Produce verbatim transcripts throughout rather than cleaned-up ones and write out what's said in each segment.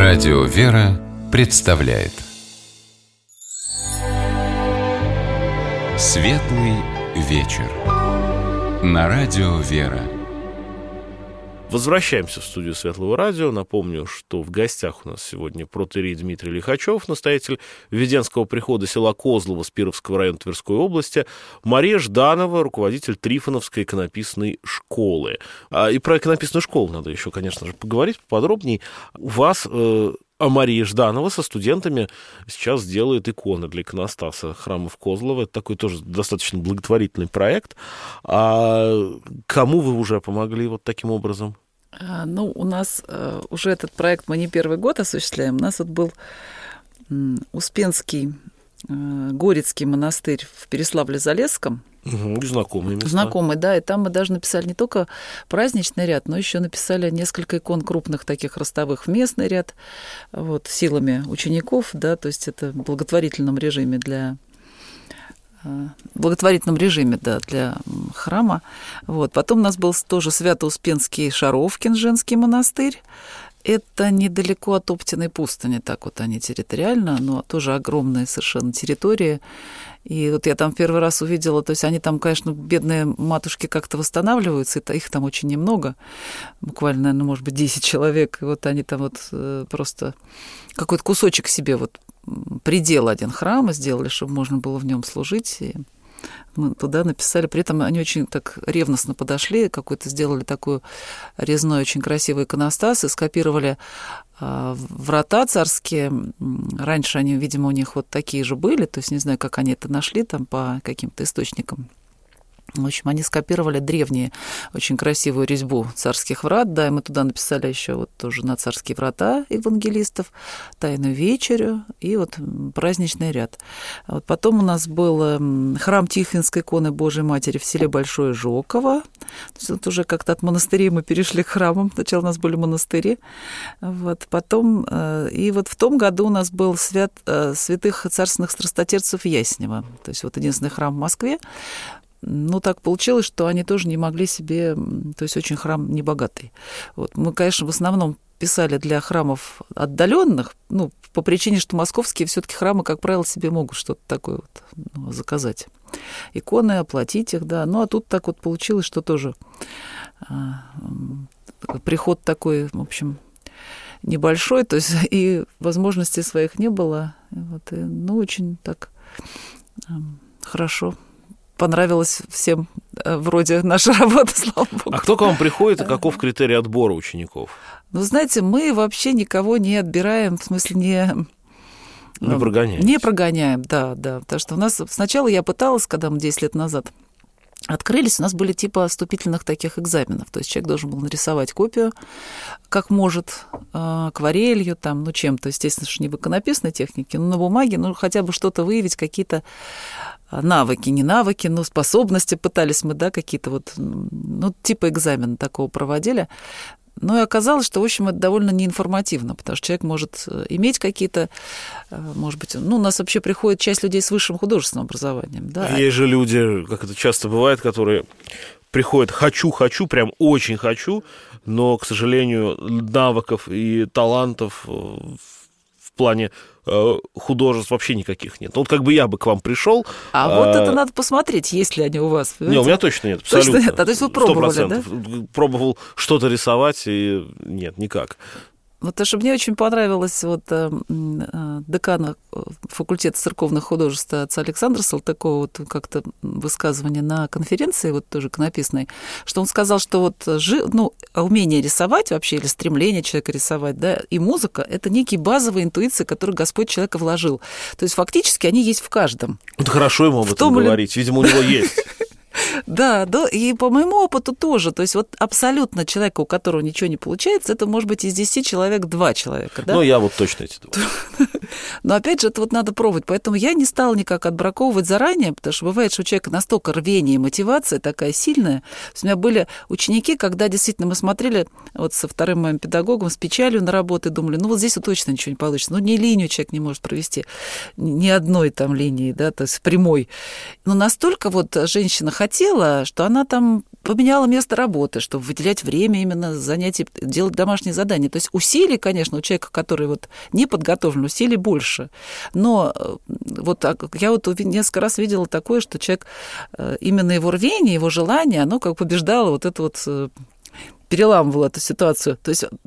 Радио «Вера» представляет Светлый вечер на Радио «Вера». Возвращаемся в студию Светлого радио. Напомню, что в гостях у нас сегодня протоиерей Дмитрий Лихачев, настоятель Введенского прихода села Козлово Спировского района Тверской области, Мария Жданова, руководитель Трифоновской иконописной школы. А, и про иконописную школу надо еще, конечно же, поговорить поподробнее. У вас... Э, А Мария Жданова со студентами сейчас делает иконы для иконостаса храмов Козлова. Это такой тоже достаточно благотворительный проект. А кому вы уже помогли вот таким образом? А, ну, у нас а, уже этот проект мы не первый год осуществляем. У нас вот был м, Успенский а, Горецкий монастырь в Переславле-Залесском. Угу, знакомые места. Знакомый, да, и там мы даже написали не только праздничный ряд, но еще написали несколько икон крупных таких ростовых в местный ряд, вот, силами учеников, да, то есть это в благотворительном режиме для благотворительном режиме, да, для храма. Вот. Потом у нас был тоже Свято-Успенский Шаровкин женский монастырь. Это недалеко от Оптиной пустыни, так вот они территориально, но тоже огромные совершенно территории. И вот я там первый раз увидела, то есть они там, конечно, бедные матушки как-то восстанавливаются, и их там очень немного, буквально, наверное, может быть, десять человек, и вот они там вот просто какой-то кусочек себе вот предел один храма сделали, чтобы можно было в нем служить, и мы туда написали. При этом они очень так ревностно подошли, какой-то сделали такой резной, очень красивый иконостас и скопировали э, врата царские. Раньше они, видимо, у них вот такие же были, то есть не знаю, как они это нашли там по каким-то источникам. В общем, они скопировали древние, очень красивую резьбу царских врат, да, и мы туда написали еще вот тоже на царские врата евангелистов, Тайную вечерю и вот праздничный ряд. Вот потом у нас был храм Тихвинской иконы Божией Матери в селе Большое Жоково. То есть вот уже как-то от монастырей мы перешли к храмам. Сначала у нас были монастыри. Вот, потом, и вот в том году у нас был свят, святых царственных страстотерцев Яснева. То есть вот единственный храм в Москве. Ну, так получилось, что они тоже не могли себе... То есть очень храм небогатый. Вот. Мы, конечно, в основном писали для храмов отдаленных, ну, по причине, что московские все-таки храмы, как правило, себе могут что-то такое вот, ну, заказать. Иконы, оплатить их, да. Ну, а тут так вот получилось, что тоже а, приход такой, в общем, небольшой, то есть и возможностей своих не было. Вот, и, ну, очень так а, хорошо понравилось всем вроде наша работа, слава богу. А кто к вам приходит, и каков критерий отбора учеников? Ну, знаете, мы вообще никого не отбираем, в смысле не... Не прогоняем. Не прогоняем, да, да. Потому что у нас сначала я пыталась, когда мы десять лет назад открылись, у нас были типа вступительных таких экзаменов. То есть человек должен был нарисовать копию, как может, акварелью, там, ну, чем-то, естественно, что не в иконописной технике, но на бумаге, ну, хотя бы что-то выявить, какие-то навыки, не навыки, но способности пытались мы, да, какие-то вот, ну, типа экзамена такого проводили. Ну, и оказалось, что, в общем, это довольно неинформативно, потому что человек может иметь какие-то, может быть, ну, у нас вообще приходит часть людей с высшим художественным образованием, да. Есть же люди, как это часто бывает, которые приходят «хочу, хочу», прям очень хочу, но, к сожалению, навыков и талантов в плане художеств вообще никаких нет. Вот как бы я бы к вам пришел. А, а вот это надо посмотреть, есть ли они у вас. Понимаете? Не, у меня точно нет, абсолютно. Точно нет, а то есть вы пробовали, сто процентов. Да? Пробовал что-то рисовать, и нет, никак. Вот то, что мне очень понравилось вот э, э, декана факультета церковных художеств отца Александра Салтыкова, вот как-то высказывание на конференции, вот тоже иконописной, что он сказал, что вот жи, ну, умение рисовать вообще, или стремление человека рисовать, да, и музыка — это некие базовые интуиции, которые Господь человека вложил. То есть фактически они есть в каждом. Это хорошо ему об этом говорить, видимо, у него есть. Да, да, и по моему опыту тоже. То есть вот абсолютно человека, у которого ничего не получается, это может быть из десяти человек два человека. Да? Ну, я вот точно эти два. Но опять же, это вот надо пробовать. Поэтому я не стала никак отбраковывать заранее, потому что бывает, что у человека настолько рвение и мотивация такая сильная. То есть у меня были ученики, когда действительно мы смотрели вот со вторым моим педагогом с печалью на работу и думали, ну вот здесь вот точно ничего не получится. Ну, ни линию человек не может провести, ни одной там линии, да, то есть прямой. Но настолько вот женщина хотела захотела, что она там поменяла место работы, чтобы выделять время именно занятий, делать домашние задания. То есть усилий, конечно, у человека, который вот не подготовлен, усилий больше. Но вот я вот несколько раз видела такое, что человек, именно его рвение, его желание, оно как побеждало вот это вот, переламывало эту ситуацию. То есть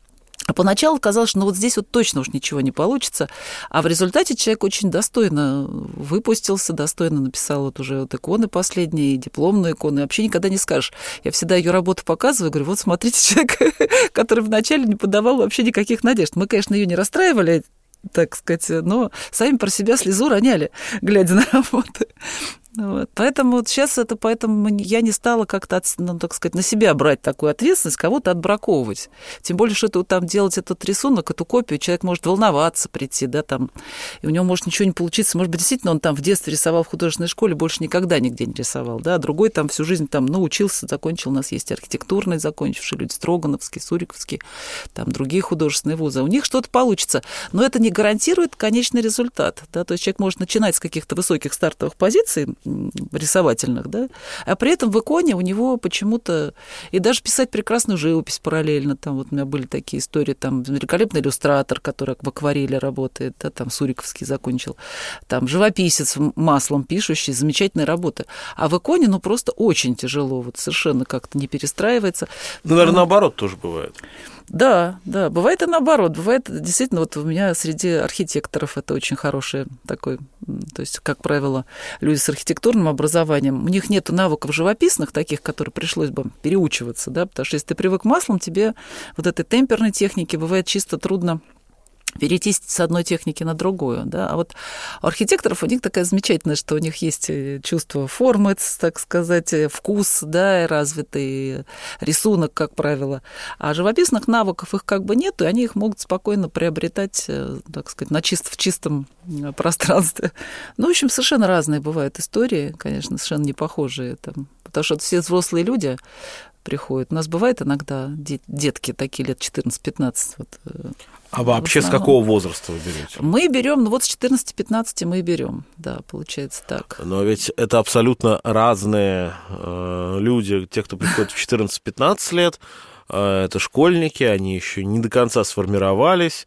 а поначалу казалось, что ну вот здесь вот точно уж ничего не получится, а в результате человек очень достойно выпустился, достойно написал вот уже вот иконы последние, дипломную икону, и вообще никогда не скажешь. Я всегда ее работу показываю, говорю, вот смотрите, человек, который вначале не подавал вообще никаких надежд. Мы, конечно, ее не расстраивали, так сказать, но сами про себя слезу роняли, глядя на работу. Вот. Поэтому вот сейчас это, поэтому я не стала как-то, ну, так сказать, на себя брать такую ответственность, кого-то отбраковывать. Тем более, что это, там, делать этот рисунок, эту копию, человек может волноваться, прийти, да, там, и у него может ничего не получиться. Может быть, действительно, он там в детстве рисовал в художественной школе, больше никогда нигде не рисовал, да, другой там всю жизнь там научился, закончил, у нас есть архитектурные закончившие люди, Строгановский, Суриковский, там другие художественные вузы. У них что-то получится, но это не гарантирует конечный результат, да, то есть человек может начинать с каких-то высоких стартовых позиций, рисовательных, да, а при этом в иконе у него почему-то и даже писать прекрасную живопись параллельно, там вот у меня были такие истории, там великолепный иллюстратор, который в акварели работает, да, там Суриковский закончил, там живописец маслом пишущий, замечательная работа, а в иконе, ну, просто очень тяжело, вот совершенно как-то не перестраивается. Ну, наверное, наоборот тоже бывает. Да, да, бывает и наоборот, бывает действительно, вот у меня среди архитекторов это очень хороший такой, то есть, как правило, люди с архитектурным образованием, у них нет навыков живописных таких, которые пришлось бы переучиваться, да, потому что если ты привык к маслам, тебе вот этой темперной техники бывает чисто трудно перейти с одной техники на другую, да, а вот у архитекторов у них такая замечательная, что у них есть чувство формы, так сказать, вкус, да, развитый рисунок, как правило, а живописных навыков их как бы нет, и они их могут спокойно приобретать, так сказать, на чист, в чистом пространстве. Ну, в общем, совершенно разные бывают истории, конечно, совершенно не похожие, там, потому что все взрослые люди приходят. У нас бывает иногда детки такие лет четырнадцать-пятнадцать. Вот, а вообще с какого возраста вы берете? Мы берем, ну вот с четырнадцати-пятнадцати мы берем, да, получается так. Но ведь это абсолютно разные э, люди, те, кто приходит в четырнадцать-пятнадцать лет, э, это школьники, они еще не до конца сформировались,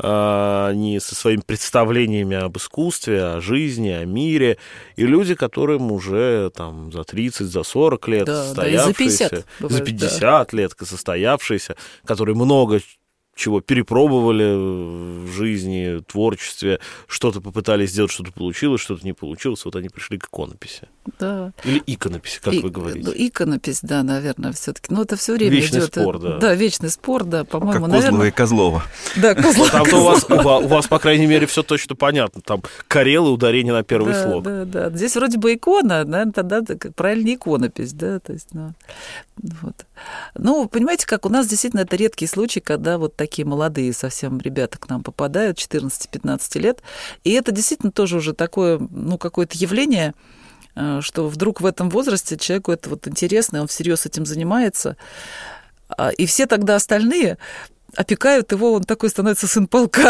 они со своими представлениями об искусстве, о жизни, о мире, и люди, которым уже там за тридцать, за сорок лет, да, состоявшиеся, да, и за пятьдесят, бывает, за пятьдесят да. лет состоявшиеся, которые много чего перепробовали в жизни, творчестве, что-то попытались сделать, что-то получилось, что-то не получилось, вот они пришли к иконописи. Да. Или иконописи, как И, вы говорите. Ну, иконопись, да, наверное, все-таки. Ну, это все время вечный идет. спор, да. Да, вечный спор, да, по-моему, как наверное. Козлова и Козлова. Да, Козлова. Там-то у вас, у вас, по крайней мере, все точно понятно. Там Карелы, ударение на первый да, слог. Да, да. Здесь вроде бы икона, наверное, тогда правильно иконопись, да, то есть, ну, вот. Ну, понимаете, как у нас действительно это редкий случай, когда вот такие молодые совсем ребята к нам попадают, четырнадцать-пятнадцать лет, и это действительно тоже уже такое, ну, какое-то явление, что вдруг в этом возрасте человеку это вот интересно, он всерьез этим занимается, и все тогда остальные опекают его, он такой становится сын полка.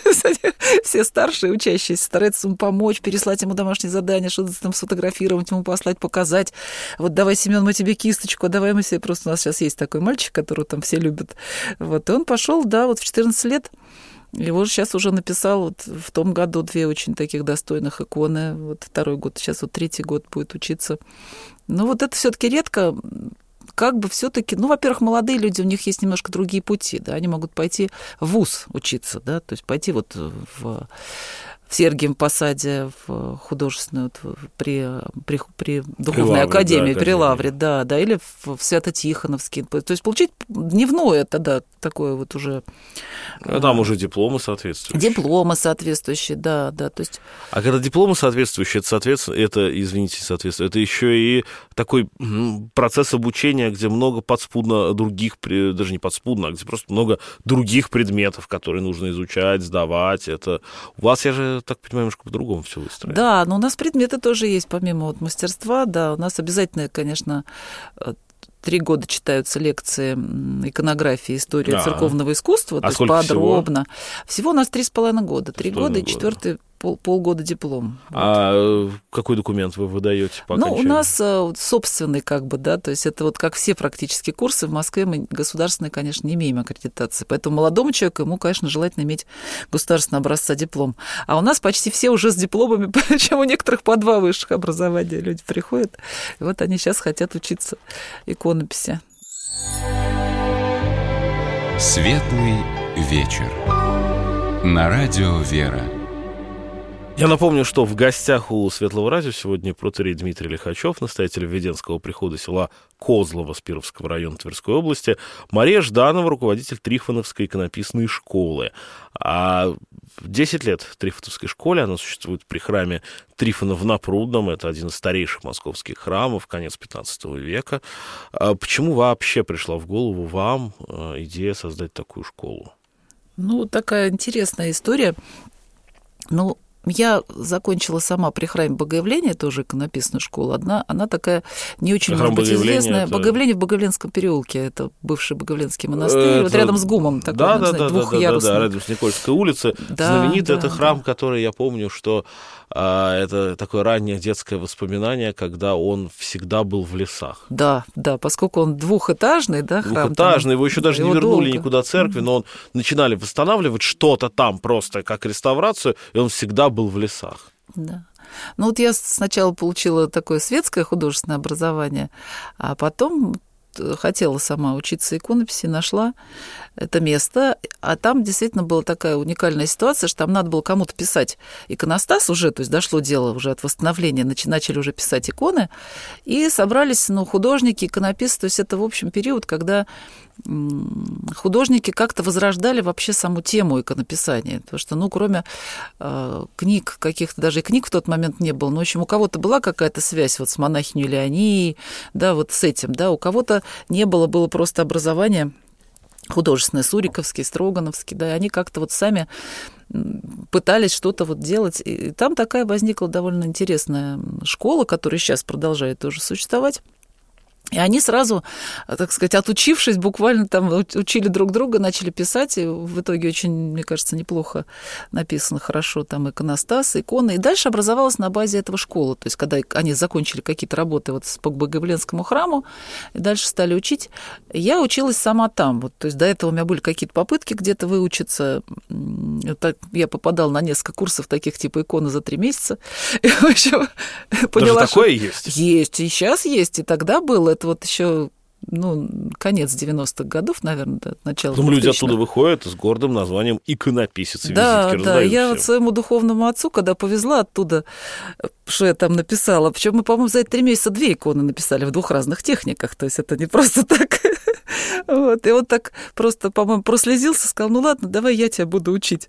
Все старшие учащиеся стараются ему помочь, переслать ему домашние задания, что-то там сфотографировать, ему послать, показать. Вот давай, Семен, мы тебе кисточку, а давай мы себе... Просто у нас сейчас есть такой мальчик, которого там все любят. Вот, и он пошел, да, вот в четырнадцать лет, его же сейчас уже написал вот в том году две очень таких достойных иконы. Вот второй год, сейчас вот третий год будет учиться. Ну, вот это все-таки редко... Как бы все-таки, ну, во-первых, молодые люди, у них есть немножко другие пути, да, они могут пойти в вуз учиться, да, то есть пойти вот в, в Сергиевом Посаде, в художественную, вот, при, при, при Духовной Лавре, академии, да, при Лавре, да, да, или в, в Свято-Тихоновский, то есть получить дневное тогда такое вот уже... А там уже дипломы соответствующие. Дипломы соответствующие, да, да, то есть... А когда дипломы соответствующие, это, соответственно, это, извините, соответственно, это еще и такой процесс обучения, где много подспудно других, даже не подспудно, а где просто много других предметов, которые нужно изучать, сдавать. Это у вас, я же так понимаю, немножко по-другому все выстроено. Да, но у нас предметы тоже есть, помимо вот мастерства, да, у нас обязательно, конечно, три года читаются лекции иконографии, истории да. церковного искусства, а то есть подробно. Всего? всего у нас три с половиной года. Три года, и четвертый пол, полгода диплом. А вот. Какой документ вы выдаете по окончанию? Ну, у нас собственный, как бы, да, то есть это вот как все практически курсы в Москве, мы государственные, конечно, не имеем аккредитации, поэтому молодому человеку, ему, конечно, желательно иметь государственного образца диплом. А у нас почти все уже с дипломами, причем у некоторых по два высших образования люди приходят, и вот они сейчас хотят учиться иконописи. Светлый вечер. На радио «Вера». Я напомню, что в гостях у Светлого радио сегодня протоиерей Дмитрий Лихачев, настоятель Введенского прихода села Козлово Спировского района Тверской области, Мария Жданова, руководитель Трифоновской иконописной школы. А десять лет Трифоновской школе, она существует при храме Трифонов на Прудном, это один из старейших московских храмов, конец пятнадцатого века. А почему вообще пришла в голову вам идея создать такую школу? Ну, такая интересная история. Ну, я закончила сама при храме Богоявления, тоже иконописную школу. Одна, она такая не очень, Храм может быть, известная. Это... Богоявление в Богоявленском переулке. Это бывший Богоявленский монастырь. Это... Вот рядом с ГУМом. Такой, да, ну, да, знаете, да, двухъярусный. Да, да, да, рядом с Никольской улицей. Да, знаменитый да, это храм, да. который, я помню, что а, это такое раннее детское воспоминание, когда он всегда был в лесах. Да, да, поскольку он двухэтажный, да, храм. Двухэтажный, его еще даже его не вернули долго. никуда церкви, но он начинали восстанавливать что-то там просто как реставрацию, и он всегда был в лесах. Да. Ну вот я сначала получила такое светское художественное образование, а потом хотела сама учиться иконописи, нашла это место, а там действительно была такая уникальная ситуация, что там надо было кому-то писать иконостас уже, то есть дошло дело уже от восстановления, начали уже писать иконы, и собрались, ну, художники, иконописцы, то есть это, в общем, период, когда художники как-то возрождали вообще саму тему иконописания, потому что, ну, кроме э, книг каких-то, даже и книг в тот момент не было, но, в общем, у кого-то была какая-то связь вот с монахиней Леонией, да, вот с этим, да, у кого-то не было, было просто образование художественное, Суриковский, Строгановский, да, и они как-то вот сами пытались что-то вот делать, и там такая возникла довольно интересная школа, которая сейчас продолжает тоже существовать. И они сразу, так сказать, отучившись, буквально там учили друг друга, начали писать, и в итоге очень, мне кажется, неплохо написано, хорошо, там иконостас, иконы. И дальше образовалась на базе этого школа. То есть, когда они закончили какие-то работы вот по Богоявленскому храму, и дальше стали учить, я училась сама там. Вот, то есть, до этого у меня были какие-то попытки где-то выучиться. Я попадала на несколько курсов таких типа иконы за три месяца. И, в общем, поняла, даже такое что есть? Есть, и сейчас есть, и тогда было. Это вот еще, ну, конец девяностых годов, наверное, да, начало. Потом люди оттуда выходят с гордым названием иконописец, и да, визитки да, я всем. вот своему духовному отцу, когда повезла оттуда, что я там написала, причем мы, по-моему, за эти три месяца две иконы написали в двух разных техниках, то есть это не просто так. Вот. И он так просто, по-моему, прослезился, сказал, ну ладно, давай я тебя буду учить.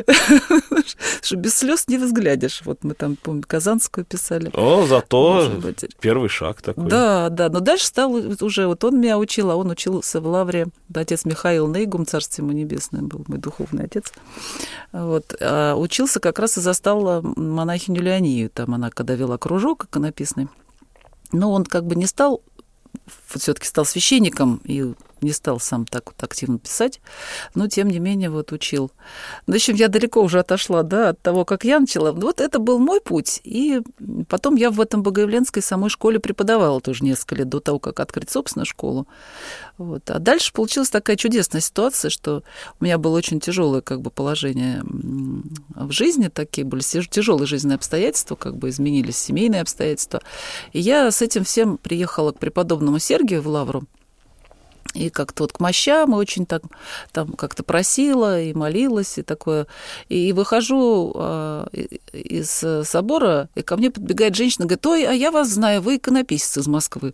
Что без слез не взглянешь. Вот мы там, помню, Казанскую писали. О, зато первый шаг такой. Да, да, но дальше стал уже, вот он меня учил, а он учился в Лавре. Отец Михаил Нейгум, царство ему небесное, был мой духовный отец. Вот. А учился как раз и застал монахиню Леонию. Там она, когда вела кружок иконописный. Но он как бы не стал, все-таки стал священником и не стал сам так вот активно писать, но, тем не менее, вот учил. В общем, я далеко уже отошла, да, от того, как я начала. Вот это был мой путь. И потом я в этом Богоявленской самой школе преподавала тоже несколько лет до того, как открыть собственную школу. Вот. А дальше получилась такая чудесная ситуация, что у меня было очень тяжелое как бы положение в жизни, такие были тяжелые жизненные обстоятельства, как бы изменились семейные обстоятельства. И я с этим всем приехала к преподобному Сергию в Лавру. И как-то вот к мощам очень так, там как-то просила и молилась, и такое. И выхожу а, из собора, и ко мне подбегает женщина, говорит, ой, а я вас знаю, вы иконописец из Москвы.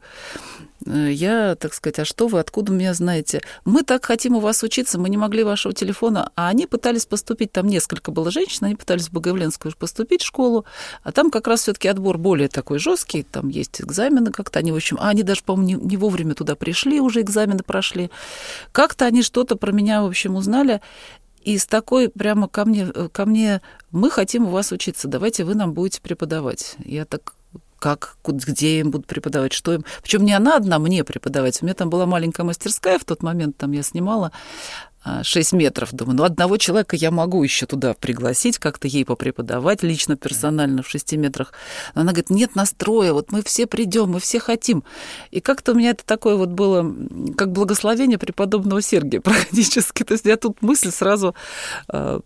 Я, так сказать, а что вы, откуда меня знаете? Мы так хотим у вас учиться, мы не могли вашего телефона. А они пытались поступить, там несколько было женщин, они пытались в Богоявленскую поступить в школу, а там как раз все-таки отбор более такой жесткий, там есть экзамены как-то, они, в общем, а они даже, по-моему, не, не вовремя туда пришли, уже экзамены прошли. Как-то они что-то про меня, в общем, узнали, и с такой прямо ко мне, ко мне, мы хотим у вас учиться, давайте вы нам будете преподавать. Я так... как, где им будут преподавать, что им... Причем не она одна мне преподавать. У меня там была маленькая мастерская в тот момент, там я снимала шесть метров. Думаю, ну, одного человека я могу еще туда пригласить, как-то ей попреподавать лично, персонально в шести метрах. Но она говорит, нет настроя, вот мы все придем, мы все хотим. И как-то у меня это такое вот было, как благословение преподобного Сергия практически. То есть я тут мысль сразу, как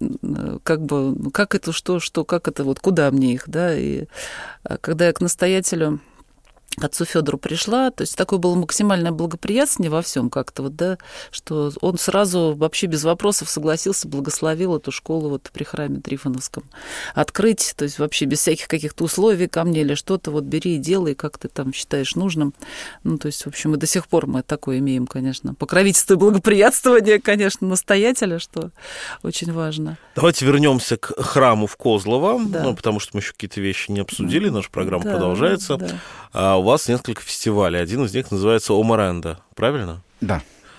бы, как это, что, что, как это, вот куда мне их, да. И когда я к настоятелю, к отцу Федору пришла, то есть такое было максимальное благоприятствие во всем как-то, вот, да, что он сразу вообще без вопросов согласился, благословил эту школу вот при храме Трифоновском открыть, то есть вообще без всяких каких-то условий ко мне или что-то, вот бери и делай, как ты там считаешь нужным. Ну, то есть, в общем, и до сих пор мы такое имеем, конечно, покровительство и благоприятствование, конечно, настоятеля, что очень важно. Давайте вернемся к храму в Козлово, Да. ну, потому что мы еще какие-то вещи не обсудили, наша программа Да, продолжается. да. А у вас несколько фестивалей. Один из них называется «Омаренда», правильно? Да.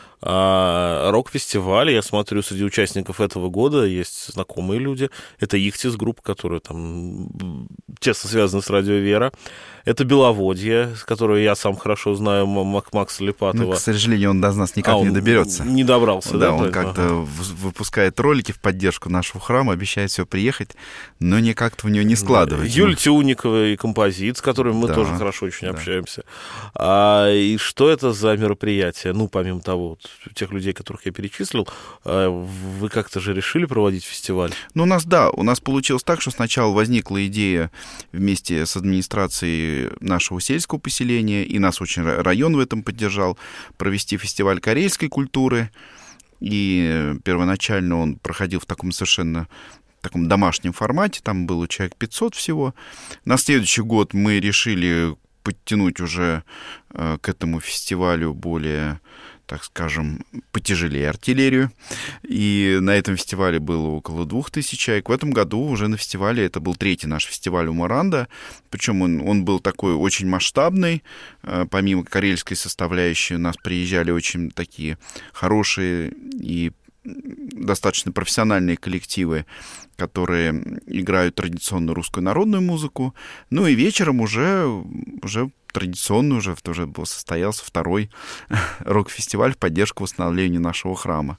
А, рок-фестиваль, я смотрю, среди участников этого года есть знакомые люди. Это Ихтис, группа, которая там тесно связана с Радио Вера. Это Беловодье, с которой я сам хорошо знаю, Мак Макса Липатова. Ну, к сожалению, он до нас никак а, не доберется. Не добрался, да? Да, он да? как-то Ага. выпускает ролики в поддержку нашего храма, обещает все приехать, но никак-то у него не складывается. Юль Тюникова и композит, с которыми мы Да, тоже хорошо очень да. общаемся. А, и что это за мероприятие? Ну, помимо того, вот, тех людей, которых я перечислил, вы как-то же решили проводить фестиваль? Ну, у нас, да, у нас получилось так, что сначала возникла идея вместе с администрацией нашего сельского поселения, и нас очень район в этом поддержал, провести фестиваль карельской культуры. И первоначально он проходил в таком совершенно таком домашнем формате, там было человек пятьсот всего. На следующий год мы решили подтянуть уже э, к этому фестивалю более, так скажем, потяжелее артиллерию. И на этом фестивале было около двух тысяч человек. В этом году уже на фестивале, это был третий наш фестиваль «Омаренда», причем он, он был такой очень масштабный. Помимо карельской составляющей у нас приезжали очень такие хорошие и достаточно профессиональные коллективы, которые играют традиционную русскую народную музыку. Ну и вечером уже, уже традиционно уже, уже состоялся второй рок-фестиваль в поддержку восстановления нашего храма.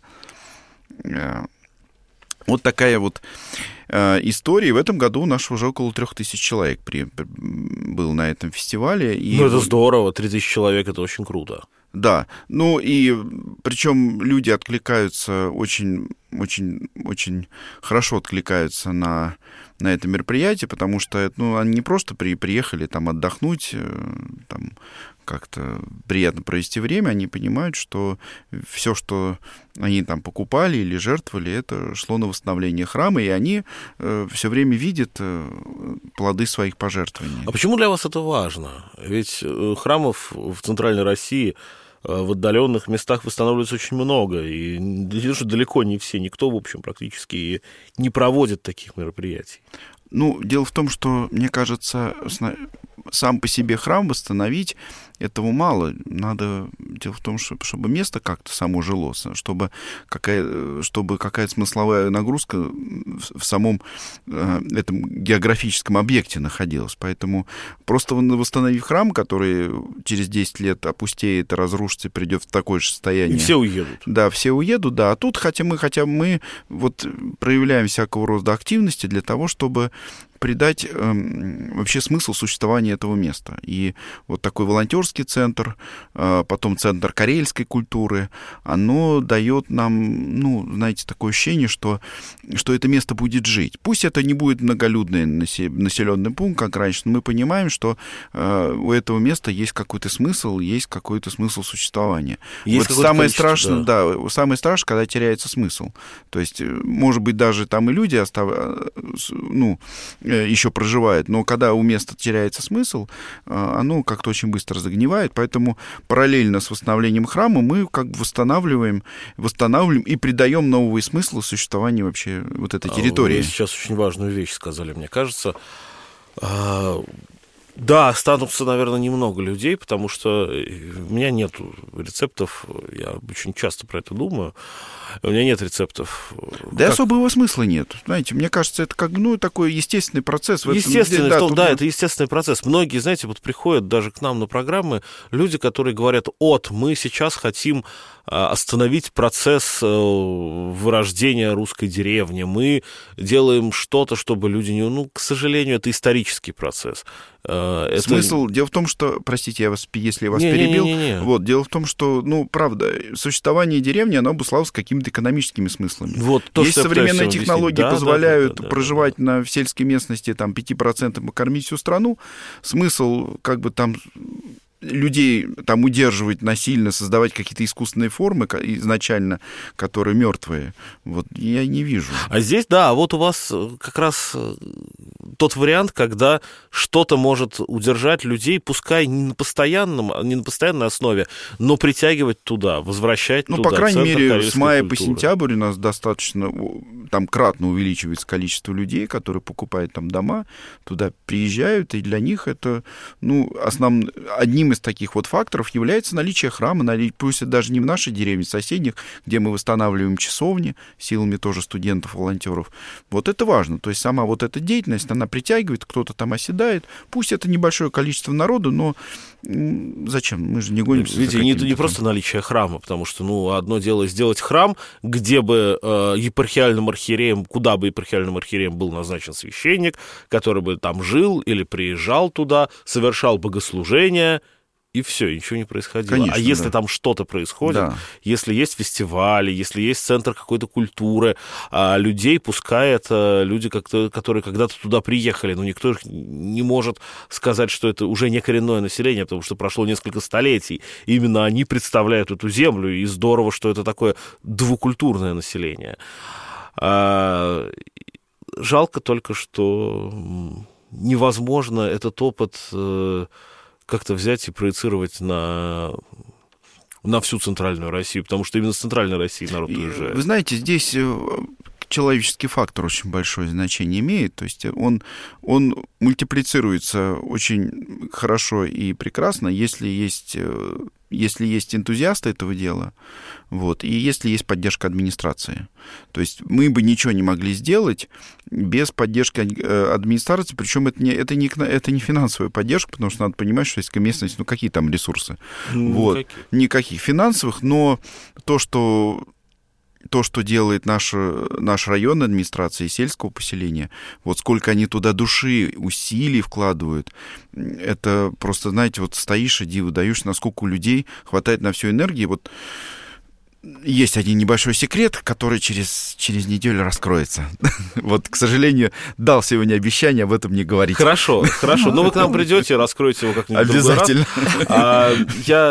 Вот такая вот э, история. И в этом году у нас уже около трех тысяч человек при, при, был на этом фестивале. И ну, это вот, здорово, три тысячи человек, это очень круто. Да, ну и причем люди откликаются очень, очень, очень хорошо откликаются на, на это мероприятие, потому что ну, они не просто при, приехали там отдохнуть, там, как-то приятно провести время, они понимают, что все, что они там покупали или жертвовали, это шло на восстановление храма, и они э, все время видят э, плоды своих пожертвований. А почему для вас это важно? Ведь храмов в Центральной России в отдаленных местах восстанавливается очень много, и далеко не все, никто, в общем, практически не проводит таких мероприятий. Ну, дело в том, что, мне кажется, сам по себе храм восстановить этого мало. Надо... Дело в том, что, чтобы место как-то само жило, чтобы, какая, чтобы какая-то смысловая нагрузка в самом э, этом географическом объекте находилась. Поэтому просто восстановив храм, который через десять лет опустеет, разрушится и придет в такое же состояние. И все уедут. Да, все уедут, да. А тут хотя мы, хотя мы вот проявляем всякого рода активности для того, чтобы придать э, вообще смысл существования этого места. И вот такой волонтерский центр, э, потом центр карельской культуры, оно дает нам, ну, знаете, такое ощущение, что, что это место будет жить. Пусть это не будет многолюдный населенный пункт, как раньше, но мы понимаем, что э, у этого места есть какой-то смысл, есть какой-то смысл существования. Есть вот самое да. страшное, да, самое страшное, когда теряется смысл. То есть, может быть, даже там и люди остав... ну, еще проживает, но когда у места теряется смысл, оно как-то очень быстро загнивает, поэтому параллельно с восстановлением храма мы как бы восстанавливаем, восстанавливаем и придаем новый смысл существованию вообще вот этой территории. Вы сейчас очень важную вещь сказали, мне кажется. Да, останутся, наверное, немного людей, потому что у меня нет рецептов, я очень часто про это думаю, у меня нет рецептов. Да как... особого смысла нет. Знаете, мне кажется, это как, ну, такой естественный процесс. Естественный, да, да, тут... да, это естественный процесс. Многие, знаете, вот приходят даже к нам на программы люди, которые говорят, от, мы сейчас хотим остановить процесс вырождения русской деревни. Мы делаем что-то, чтобы люди не... Ну, к сожалению, это исторический процесс. Это... Смысл, дело в том, что, простите, я вас, если я вас не, перебил, не, не, не, не. Вот, дело в том, что, ну, правда, существование деревни, оно обуславливалось какими-то экономическими смыслами. Вот то, Есть что современные технологии, да, позволяют да, да, да, проживать да, да. на в сельской местности там пять процентов и кормить всю страну. Смысл, как бы там... людей там удерживать насильно, создавать какие-то искусственные формы изначально, которые мертвые, вот я не вижу. А здесь, да, вот у вас как раз тот вариант, когда что-то может удержать людей, пускай не на постоянном, не на постоянной основе, но притягивать туда, возвращать ну, туда. Ну, по крайней мере, с мая культуры. по сентябрь у нас достаточно, там кратно увеличивается количество людей, которые покупают там дома, туда приезжают, и для них это, ну, основным, одним из таких вот факторов является наличие храма, наличие, пусть это даже не в нашей деревне, в соседних, где мы восстанавливаем часовни силами тоже студентов, волонтеров. Вот это важно. То есть сама вот эта деятельность, она притягивает, кто-то там оседает. Пусть это небольшое количество народу, но зачем? Мы же не гонимся. Видите, не, не просто наличие храма, потому что, ну, одно дело сделать храм, где бы э, епархиальным архиереем, куда бы епархиальным архиереем был назначен священник, который бы там жил или приезжал туда, совершал богослужение, и все, ничего не происходило. Конечно, а если да. там что-то происходит, да. если есть фестивали, если есть центр какой-то культуры, а людей, пускай это люди, как-то, которые когда-то туда приехали, но никто не может сказать, что это уже не коренное население, потому что прошло несколько столетий. Именно они представляют эту землю, и здорово, что это такое двукультурное население. А, жалко только, что невозможно этот опыт как-то взять и проецировать на, на всю центральную Россию, потому что именно с центральной России народ уезжает. Вы знаете, здесь человеческий фактор очень большое значение имеет, то есть он, он мультиплицируется очень хорошо и прекрасно, если есть, если есть энтузиасты этого дела, вот, и если есть поддержка администрации. То есть мы бы ничего не могли сделать без поддержки администрации, причем это не, это не, это не финансовая поддержка, потому что надо понимать, что сельская местность, ну какие там ресурсы? Ну, вот. Никаких. Никаких финансовых, но то, что... То, что делает наша, наш район администрации сельского поселения, вот сколько они туда души, усилий вкладывают, это просто, знаете, вот стоишь и диву даешь, насколько у людей хватает на всю энергию. Вот есть один небольшой секрет, который через, через неделю раскроется. Вот, к сожалению, дал сегодня обещание об этом не говорить. Хорошо, хорошо. Ну, вы к нам придете, раскроете его как-нибудь обязательно. А, я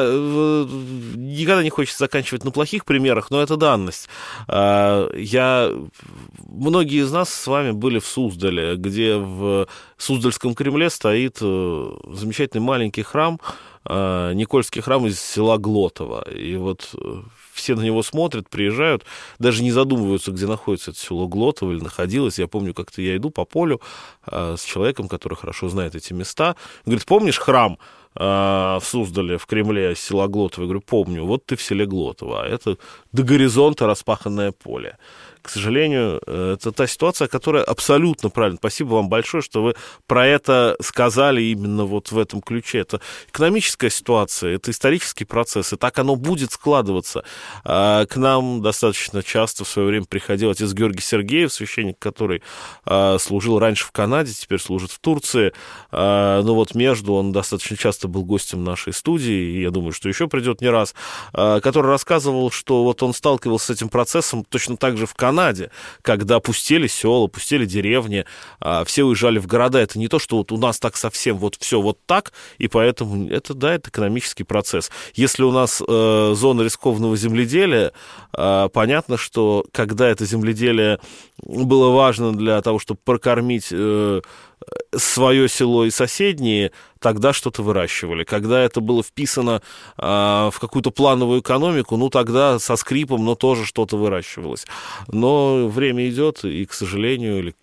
никогда не хочется заканчивать на плохих примерах, но это данность. А, я... Многие из нас с вами были в Суздале, где в Суздальском Кремле стоит замечательный маленький храм, Никольский храм из села Глотово. И вот все на него смотрят, приезжают, даже не задумываются, где находится это село Глотово или находилось. Я помню, как-то я иду по полю с человеком, который хорошо знает эти места. Он говорит, помнишь храм в Суздале, в Кремле, села Глотово? Я говорю, помню, вот ты в селе Глотово, а это до горизонта распаханное поле. К сожалению, это та ситуация, которая абсолютно правильно. Спасибо вам большое, что вы про это сказали именно вот в этом ключе. Это экономическая ситуация, это исторический процесс, и так оно будет складываться. К нам достаточно часто в свое время приходил отец Георгий Сергеев, священник, который служил раньше в Канаде, теперь служит в Турции. Но вот между он достаточно часто был гостем нашей студии, и я думаю, что еще придет не раз, который рассказывал, что вот он сталкивался с этим процессом точно так же в Канаде, когда пустели села, пустели деревни, все уезжали в города. Это не то, что вот у нас так совсем вот все вот так, и поэтому это, да, это экономический процесс. Если у нас э, зона рискованного земледелия, э, понятно, что когда это земледелие было важно для того, чтобы прокормить э, свое село и соседние, тогда что-то выращивали. Когда это было вписано а, в какую-то плановую экономику, ну, тогда со скрипом, но тоже что-то выращивалось. Но время идет, и, к сожалению, или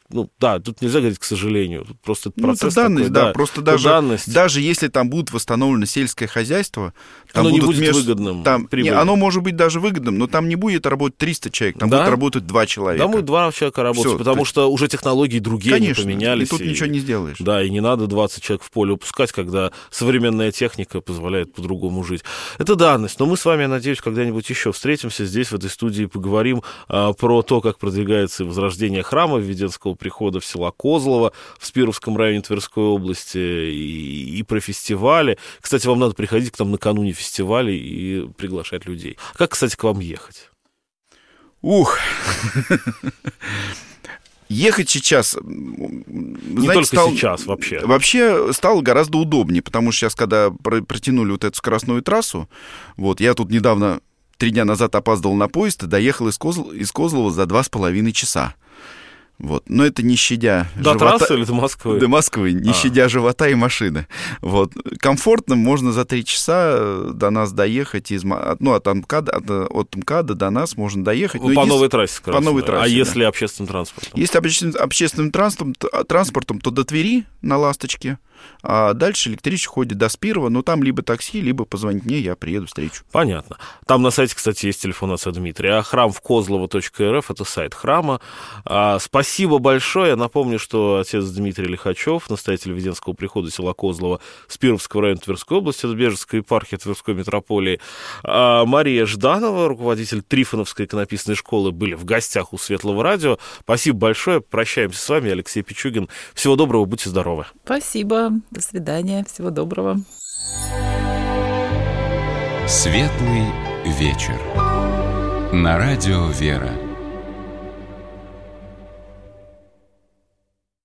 ну, да, тут нельзя говорить, к сожалению, тут просто ну, процесс это данность, такой, да, да, просто даже, данность. даже если там будет восстановлено сельское хозяйство, там оно будут не будет меж... выгодным. Там... Не, оно может быть даже выгодным, но там не будет работать триста человек, там да? будет работать два человека. Там будет два человека работать, Всё, потому ты... что уже технологии другие, конечно, не поменялись. И тут и... ничего не сделаешь. Да, и не надо двадцать человек в поле упускать, когда современная техника позволяет по-другому жить. Это данность. Но мы с вами, я надеюсь, когда-нибудь еще встретимся здесь, в этой студии, поговорим а, про то, как продвигается возрождение храма Введенского прихода в село Козлово в Спировском районе Тверской области, и, и про фестивали. Кстати, вам надо приходить к нам накануне фестиваля и приглашать людей. Как, кстати, к вам ехать? Ух! Ехать сейчас, не знаете, только стал, сейчас вообще. Вообще стало гораздо удобнее, потому что сейчас, когда протянули вот эту скоростную трассу, вот, я тут недавно, три дня назад опаздывал на поезд и доехал из, Козл, из Козлова за два с половиной часа. Вот. Но это не щадя до живота... трассы или до Москвы? До Москвы, не а. щадя живота и машины. Вот. Комфортно можно за три часа до нас доехать. Из... Ну, от МКАДа, от, от МКАДа до нас можно доехать. Ну, по есть... новой трассе, По новой трассе, А да. если общественным транспортом? Если общественным, общественным транспортом, транспортом, то до Твери на «Ласточке». А дальше электричка ходит до Спирова, но там либо такси, либо позвонить мне, я приеду, встречу. Понятно. Там на сайте, кстати, есть телефон отца Дмитрия. А храм в козлово точка эр эф — это сайт храма. А, спасибо большое. Я напомню, что отец Дмитрий Лихачев, настоятель Введенского прихода села Козлово Спировского района Тверской области, Бежецкой епархии Тверской митрополии. А Мария Жданова, руководитель Трифоновской иконописной школы, были в гостях у Светлого радио. Спасибо большое. Прощаемся с вами. Алексей Пичугин. Всего доброго. Будьте здоровы. Спасибо. До свидания. Всего доброго. Светлый вечер. На радио «Вера».